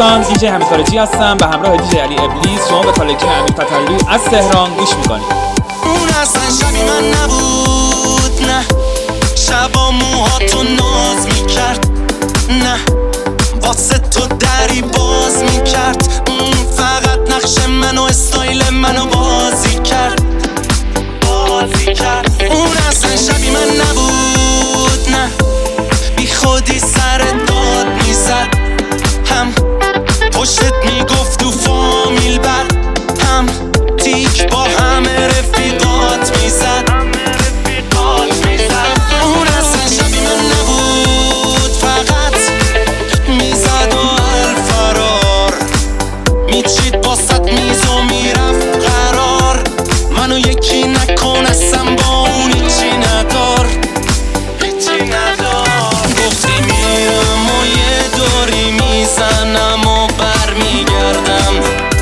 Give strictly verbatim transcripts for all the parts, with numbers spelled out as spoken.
دوستان، دیجی حمید خارجی هستم به همراه دیجی علی ابلیس. شما به کالکشن امیر تطهری از تهران گوش میکنید. اون اصلا شبی من نبود، نه شبا موهاتو ناز میکرد، نه واسه تو دری باز میکرد، فقط نقش منو استایل منو بازی کرد بازی کرد. اون اصلا شبی من نبود، نه بی خودی سر داد میزد، هم پشتت میگفت تو فامیل بر، هم تیک با همه رفیقات میزد. اون اصلا شبی من نبود، فقط میزد و الفرار میچید باست میز و میرفت قرار. منو یکی نکن اصلا با اون هیچی ندار هیچی ندار. گفتی میرم و یه دوری میزنم و بر میگردم،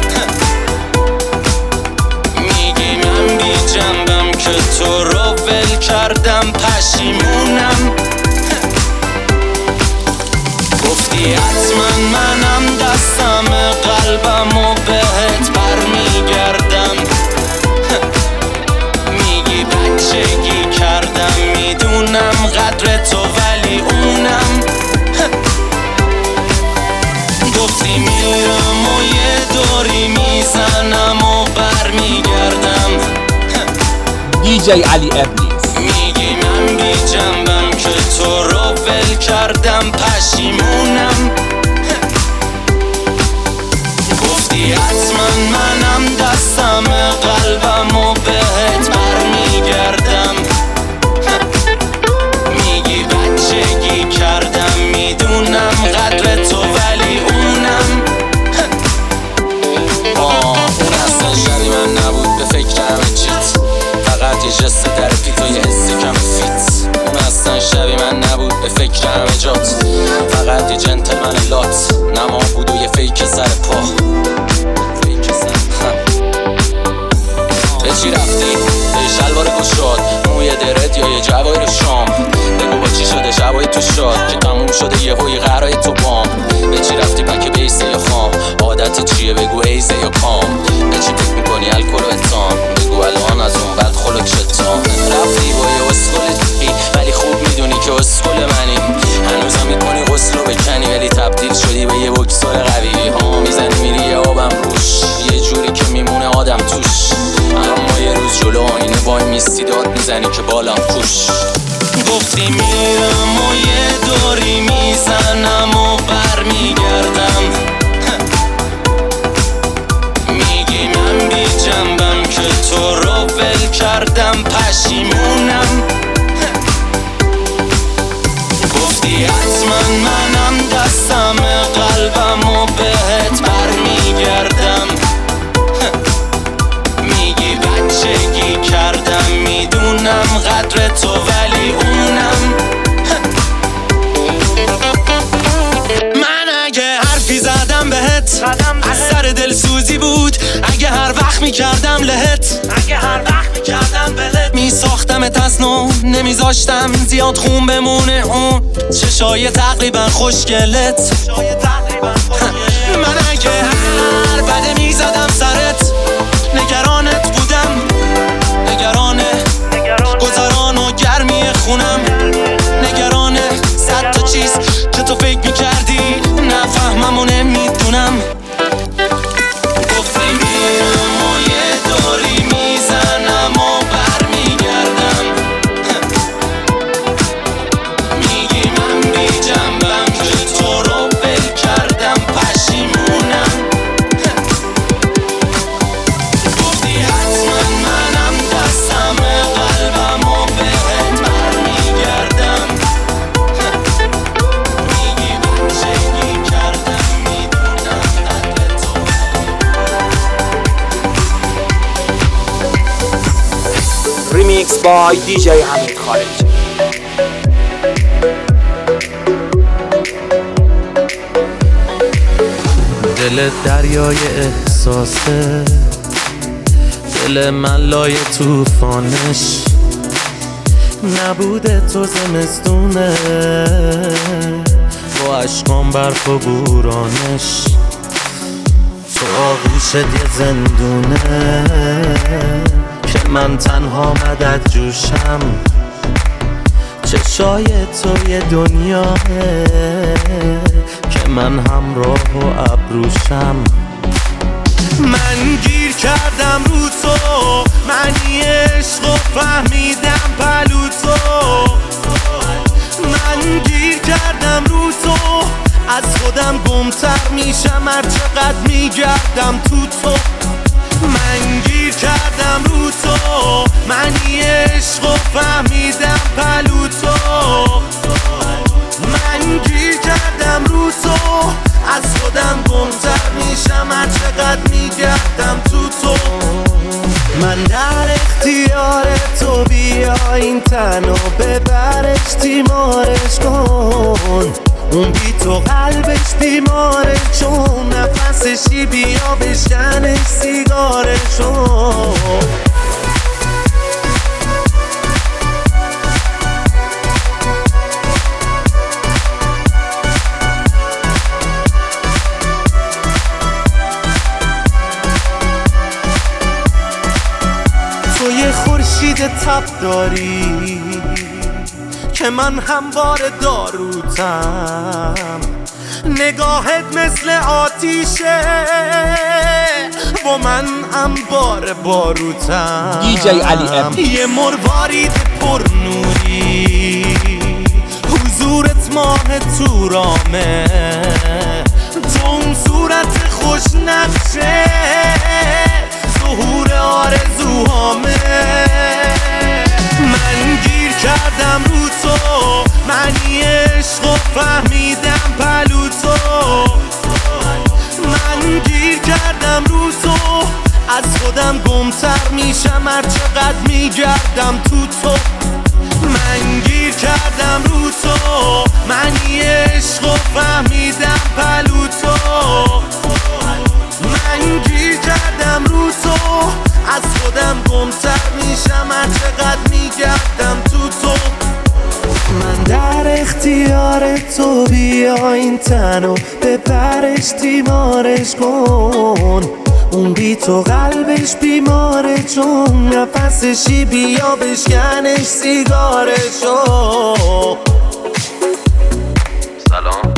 میگی من بی جنبم که تو رو ول کردم پشیمونم. گفتی حتما منم دستم قلبم و بهت بر میگردم، میگی بچگی کردم میدونم قدر تو ولی اونم. گفتی میرم و یه دوری میزنم و بر میگردم، دیجی علی ابلیس. میگی من بی جنبم که تو رو ول کردم پشیمونم. گفتی حتما منم دستم قلبم و بهت بر میگردم، میگی بچگی کردم میدونم قدر تو ولی اونم. آه اون اصلا شبی من نبود، به فکرم چیت، فقط یه جست درپی تو یه حسی کم فیت. اون اصلا شبی من نبود، به فکرم جات، فقط یه جنتلمن لات، نما بود و یه فیک سر پا. فیک سر پا به چی رفتی؟ به شلوار گشاد، موی درت یا یه جوایر شام؟ بگو با چی شده شبای تو شاد که تموم شده یه هوی قرای تو بام؟ به چی رفتی پک بیسه یا خام؟ عادت چیه بگو ایزه یا کام؟ به چی فکر میکنی الکل و اتام؟ بگو الان از اون بعد خلق شتام. رفتی با یه اسکل ولی خوب میدونی که اسکل منی، هنوزم میکنی غسل رو بکنی ولی تبدیل شدی به یه بکسور قوی. ها میزنی میری یه آبم روش، یه جوری که میمونه آدم توش، اما یه روز جلو آینه وای میستی داد میزنی که بالام کوش. گفتی میرم و یه دوری میزنم و بر میگردم، میگی من بی جنبم که تو رو ول کردم پشیمونم. گفتی حتما منم دستم قلبم و بهت بر میگردم، میگی بچگی کردم میدونم قدر تو ولی اونم. من اگه حرفی زدم بهت از سر دلسوزی بود، اگه هر وقت میکردم لهت، اگه هر وقت میکردم بلت، میساختمت از نو نمیذاشتم زیاد خون بمونه اون چشای تقریبا خوشگلت. من اگه هر بده میزدم سرت، نگرانت بودم، نگرانه گذران و گرمی خونم، نگرانه صد تا چیز که تو فکر میکردی نفهمم و نمیدونم. گفتی میرم و یه دوری میزنم و بر میگردم، میگی من بی جنبم که تو رو ول کردم پشیمونم. گفتی حتما منم دستم قلبم و بهت بر میگردم، میگی بچگی کردم میدونم قدر تو. ریمیکس بای دیجی حمید خارجی. دل دریای احساسه، دل من لای توفانش، نبوده تو زمستونه با عشقان برف و بورانش. عشقت یه زندونه که من تنها مدد جوشم، چشای تو یه دنیاه که من همراه و ابروشم. من گیر کردم رو تو، معنی عشق و فهمیدم پلو تو. من گیر کردم رو تو، از خودم گمتر میشم هر چقدر میگردم تو تو. من گیر کردم رو تو، معنی عشق و فهمیدم پلو تو. من گیر کردم رو تو، از خودم گمتر میشم هر چقدر میگردم تو تو. من در اختیار تو، بیا این تن و ببرش تیمارش کن. اون بی تو قلبش بیماره، چون نفسشی بیا بشکنش سیگارشو. تو یه خورشید تب داری که من هموار داروتم، نگاهت مثل آتیشه و من انبار باروتم. دیجی علی ام یه مروارید پر نوری، حضورت ماه تو رامه، تو اون صورت خوش نقشه، ظهور آرزوهامه. من گیر کردم رو تو، معنی عشق و فهمیدم پلو تو. من گیر کردم رو تو، از خودم گمتر میشم هر چقدر میگردم تو تو. من گیر کردم رو تو، معنی عشق و فهمیدم پلو تو. من گیر کردم رو تو، از خودم گمتر میشم هر چقدر میگردم تو تو. من در اختیار تو، بیا این تن و ببرش تیمارش کن. اون بی تو قلبش بیماره، چون نفسشی بیا بشکنش سیگارشو. سلام،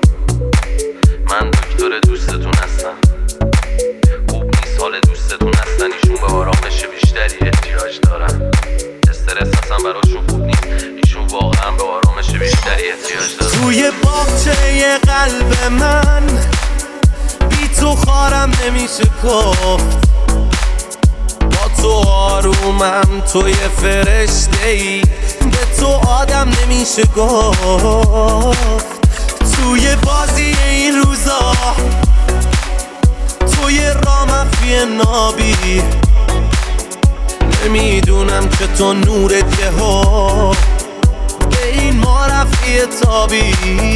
من دکتر دوستتون هستم. خوب نیست حال دوستتون هستن، ایشون به آرامش بیشتری احتیاج دارن. استرس اصلا براشون خوب نیست، ایشون واقعا به آرامش بیشتری احتیاج دارن. توی باغچه قلب من بی تو خارم نمیشه گفت، با تو آرومم، توی فرشته ای، به تو آدم نمیشه گفت. توی بازی این روزا، توی رامفی نابی، نمیدونم که تو نورت یه ها به این ما رفی تابی.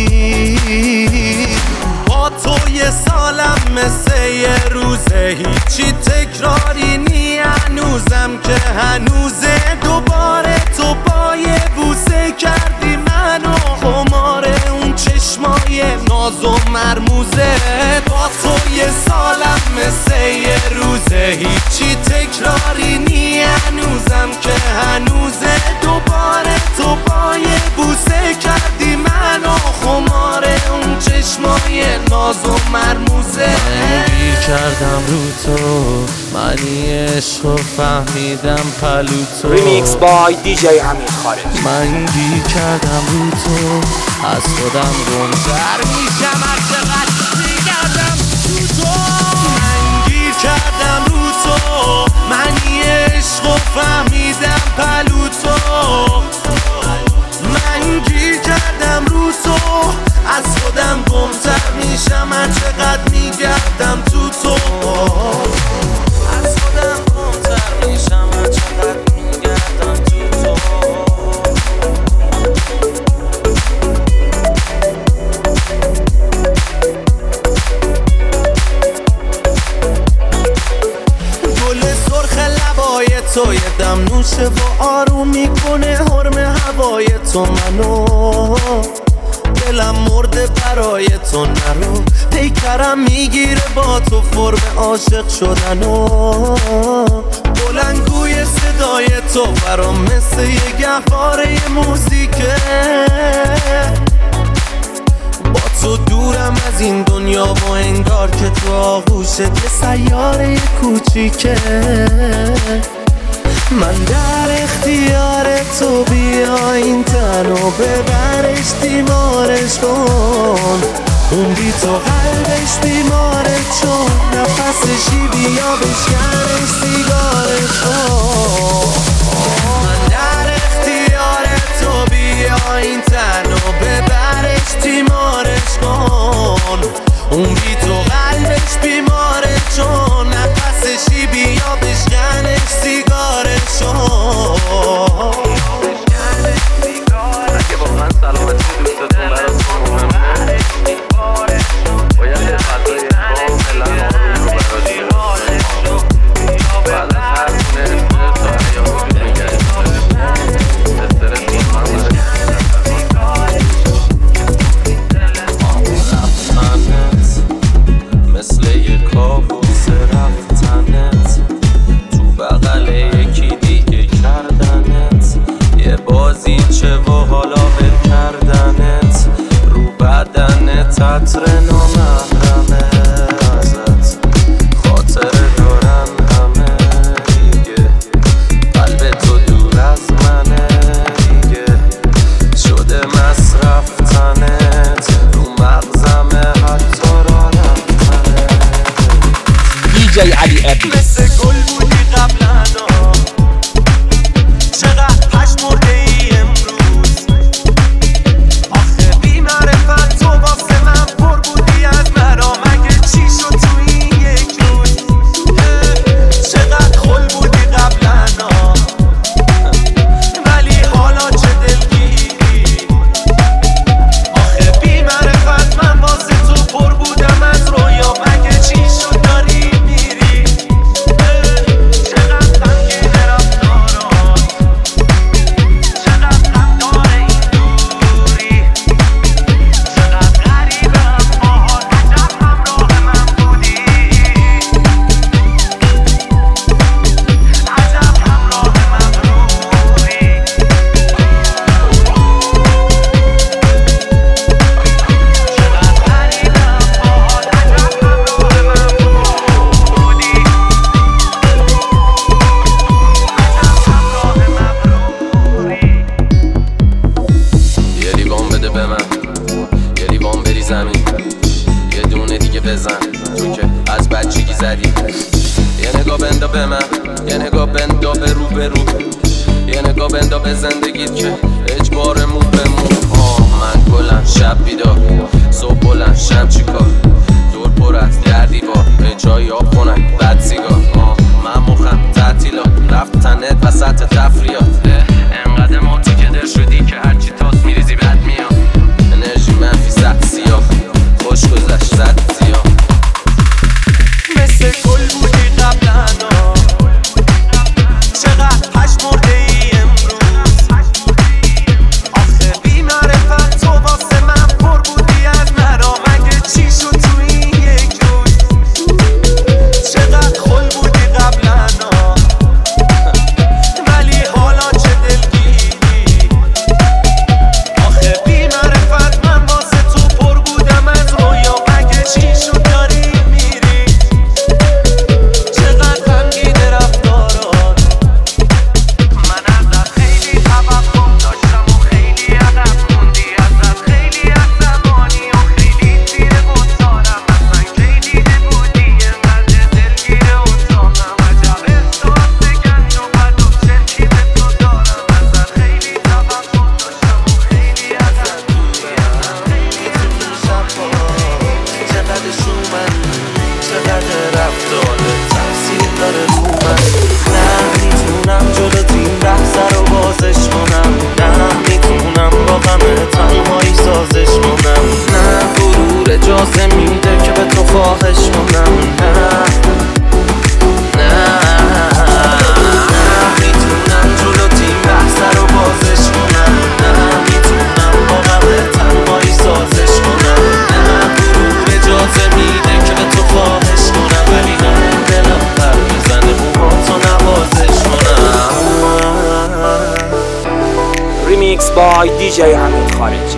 با تو یه سالم مثل یه روزه، هیچی تکراری نی هنوزم که هنوزه. دوباره تو با یه بوسه کردی منو خمار اون چشمای ناز و مرموزه. با تو یه سالم مثل یه روزه، هیچی تکراری نی هنوزم که هنوزه. دوباره تو با یه بوسه کردی منو خمار اون چشمای ناز و مرموزه. من گیر کردم رو تو، معنی عشق و فهمیدم پلو تو. ریمیکس بای دیجی امیر خارج. من گیر کردم رو تو، از خودم گمتر میشم هر چقدر میگردم تو تو. من گیر کردم رو تو، معنی عشق و فهمیدم پلو تو. من گیر کردم رو تو، از خودم گمتر میشم هر چقدر میگردم تو تو. از خودم گمتر میشم هر چقدر میگردم تو تو. گل سرخ لبای تو یه دم نوشه و آروم میکنه حرم هوای تو منو. دلم مرده برای تو نرو، پیکرم میگیره با تو فرم عاشق شدن و بلندگوی صدای تو برام مثل یه گهواره موزیکه. با تو دورم از این دنیا و انگار که تو آغوشت یه سیاره کوچیکه. من در اختیار تو، بیا این تن و ببرش تیمارش کن. اون بی تو قلبش بیماره چون نفسشی، بیا بشکنش سیگارش کن. من در اختیار تو، بیا این تن و ببرش تیمارش کن. اون بی تو قلبش بیماره چون نفسشی، بیا بشکنش سیگارش کن. اگه واقعا سلامتی دوستتون براتون مهمه، باید یه فضای کاملا آروم رو براش گرفت. بعد از هر گونه استرس و حیا وجود میگه استرس مطمئن داره رفتنت مثل یه کابوس، رفتنت تو بغل یکی دیگه کردنت، یه بازیچه و حالا ول کردنت، رو بدنت عطر نامحرمه ازت، خاطر دارن همه دیگه، قلب تو دور از منه دیگه، شده مصرف تنت، رو مغزمه حتی را رفتنت. دی جی علی ابلیس مثل گل بودی قبلا، چقدر پشمرده ای امروز. آخه بی معرفت تو واسه من پر بودی از مرا، مگه چی شد تو این یک روز؟ چقدر خل بودی قبلا، ولی حالا چه دلگیری. آخه بی معرفت من واسه تو پر بودم از رویا، مگه چی شد داری میری؟ چقدر غمگین رفتارات، چقدر غمدار این دوری، چقدر غریبم باهات، عجب همراه من بودی، عجب همراه من بودی. چقدر غریبم باهات، عجب همراه من بودی، عجب همراه من بودی. یه لیوان بده به من، یه لیوان بری زمین، یه دونه دیگه بزن تو که از بچگی زدی. یه نگاه بندا به من، یه نگاه بندا به رو به رو، یه نگاه بندا به زندگیت که اجبار مو به مو. آه من گلم شب بیدار، صبح بلند شم چیکار، دور پر از در دیوار، به جای آب خونک بد سیگار. آه من مخم تعطیلات، رفتنت وسط تفریات، انقدر موتی که در شدی که هرچی تاس میریزی بد میاد. انرژی منفی زد سیاه، خوش گذشت زد زیاد. مثل گل بودی قبلا، چقدر پشمرده ای امروز. آخه بی معرفت تو واسه من پر بودی از مرا، مگه چی شد تو این یک روز؟ چقدر خل بودی قبلا، ولی حالا چه ریمیکس بای دی جی حمید خارجی.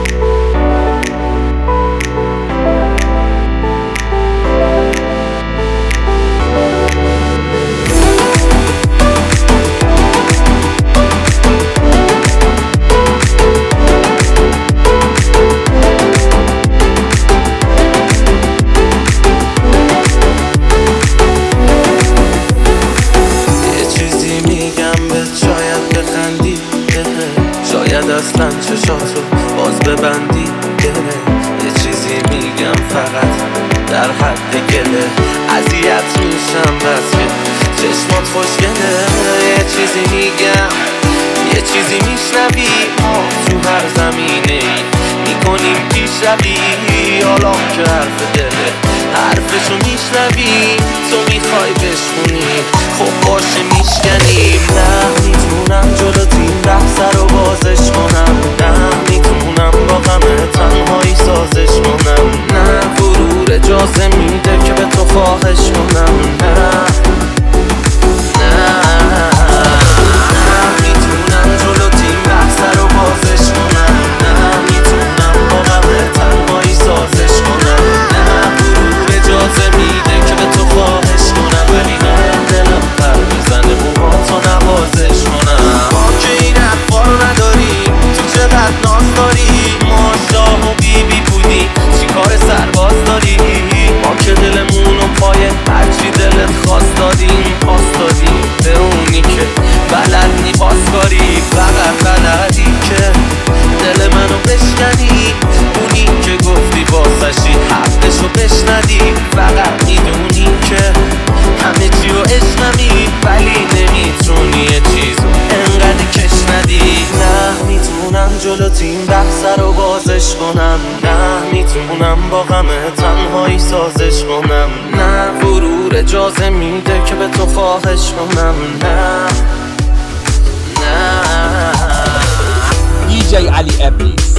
اصلا چشاتو باز ببندی گله یه چیزی میگم فقط در حد گله اذیت میشم بس که چشمات خوشگله یه چیزی میگم یه چیزی میشنوی تو هر زمینه ای میکنیم پیشروی حالا که حرف دله حرفشو میشنوی تو میخوای بشونی خب باشه میشکنیم نه میتونم جلو تیم بحث رو بازش کنم نه میتونم با غم تنهایی سازش کنم نه غرور اجازه میده که به تو خواهش کنم نه نه نه میتونم جلو تیم بحث رو بازش کنم نه میتونم با غم تنهایی سازش کنم نه غرور اجازه میده که به تو خواهش کنم ولی نه دلم پر میزنه موهاتو نوازش کنم ما که این حرفا رو نداریم تو چقدر ناز داری ما شاه و بی بی بودی چی کار سرباز داری ما که دلمونو پای هرچی دلت خواست دادیم پاس دادیم به اونی که بلد نی باز کاری فقط بلدی که دل منو بشکنی اونی که گفتی بازشی حقشو بشندی فقط میدونی که همه چی رو عشقمی ولی نمیتونی یه چیزو انقدر کش ندی نه میتونم جلو تیم بحث رو بازش کنم نه میتونم با غم تنهایی سازش کنم نه غرور اجازه میده که به تو خواهش کنم نه نه دی جی علی ابلیس.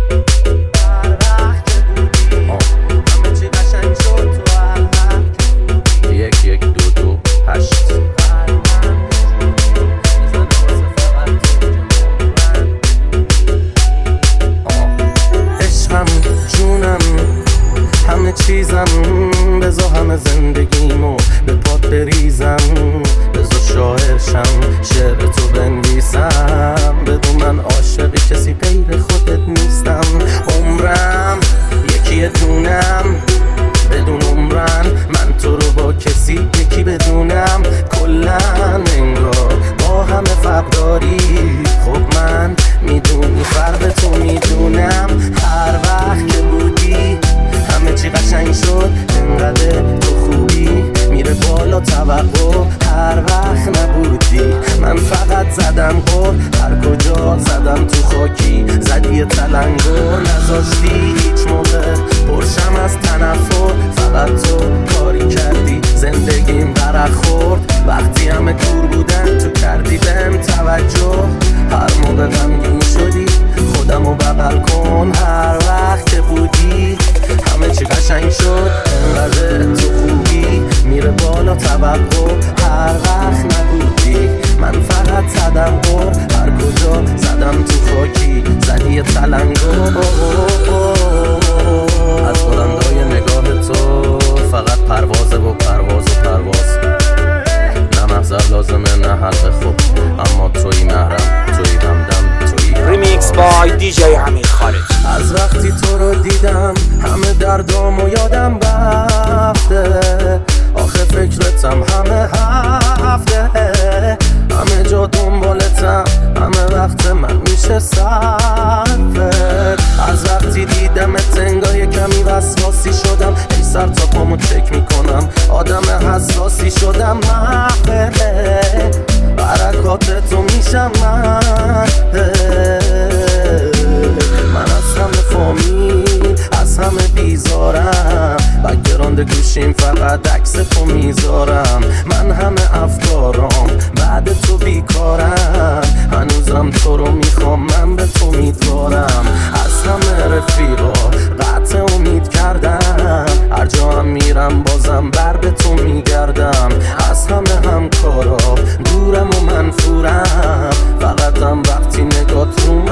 یک یک دو دو هشت عشقم جونم همه چیزم بذار همه زندگیمو به پات بریزم بذار شاعرشم شعر تو بنویسم بدون من عاشقی کسی غیر خودت نیستم عمرم یکی دونم بدون عمرن من تو رو با کسی یکی بدونم کلن انگار با همه فرق داری خب من میدونی فرق تو میدونم هر وقت که بودی همه چی قشنگ شد انقدر تو خوبی میره بالا توقع هر وقت نبودی من فقط زدم قر هر کجا زدم تو خاکی زدی تلنگر نذاشتی هیچ موقع پرشم از تنفر فقط تو کاری کردی زندگیم غرق خورد وقتی همه دور بودن تو کردی بهم توجه هر موقع غمگین شدی خودمو بغل کن هر وقت که بودی همه چی قشنگ شد انقدر تو خوبی میره بالا توقع هر وقت نبودی من فقط زدم قر هر کجا زدم تو خاکی زدی تلنگر از بلندای نگاه تو فقط پروازه و پرواز و پرواز نه محضر لازمه نه حلقه خوب اما توی محرم توی همدم توی ریمیکس بای دی جی حمید خارجی. از وقتی تو رو دیدم همه دردامو یادم رفته آخه فکرتم همه هفته همه جا دنبالتم همه وقت من میشه صرفت از وقتی دیدمت انگار کمی وسواسی شدم ای سر تا پامو چک میکنم آدم حساسی شدم محفله برکات تو میشم من من از همه فامیل از همه بیزارم بکگراند گوشیم فقط عکس تو میذارم من همه افکارام بعد تو بیکارم هنوزم تو رو میخوام من به تو امیدوارم از همه رفیقا قطع امید کردم هر جا هم میرم بازم بر به تو میگردم از همه همکارا دورم و منفورم فقط هم وقتی نگات رو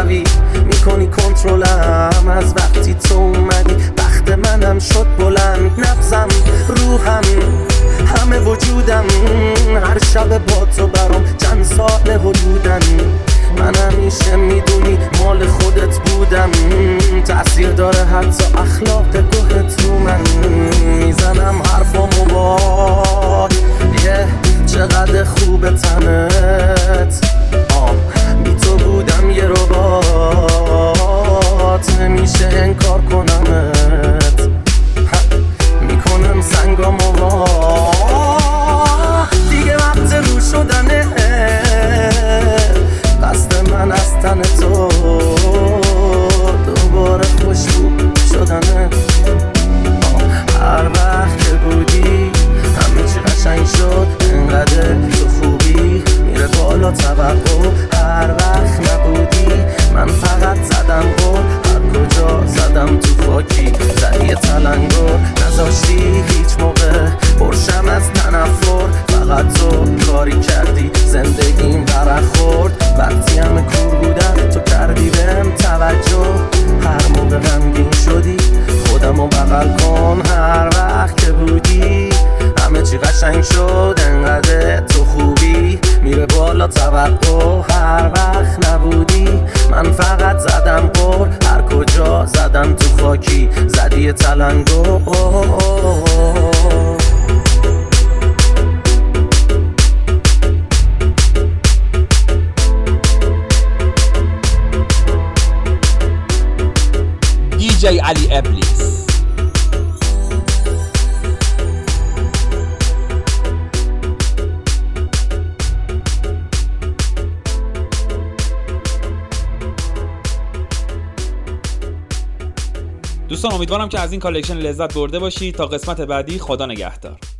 قوی میکنی کنترلم از وقتی تو اومدی. بخت منم شد بلند، نبضم روحم همه وجودم هر شب با تو برام چند سال حدودن. من همیشه میدونی مال خودت بودم، تأثیر داره حتی اخلاق گوهت رو من. میزنم حرفامو باد یه چقدر خوب تنت، آه بی تو بودم یه ربات، نمیشه انکار کنمت، میکنم سنگامو واه. دیگه وقت رو شدنه، قصد من از تن تو دوباره خوشبو شدنه. هر وقت که بودی همه چی قشنگ شد، انقدر تو خوبی میره بالا توقع. هر وقت نبودی من فقط زدم گل، هر کجا زدم تو خاکی زدی تلنگر. نذاشتی هیچ موقع پرشم از تنفر، فقط تو کاری کردی زندگیم برخورد. وقتی همه کور بودن تو کردی بهم توجه، هر موقع غمگین شدی خودمو بغل کن. هر وقت که بودی همه چی قشنگ شد، انقدر تو خوبی میره بالا توقع. هر وقت نبودی من فقط زدم قر، هر کجا زدم تو خاکی زدی تلنگر. دیجی علی ابلیس. دوستان امیدوارم که از این کالکشن لذت برده باشید. تا قسمت بعدی، خدا نگهدار.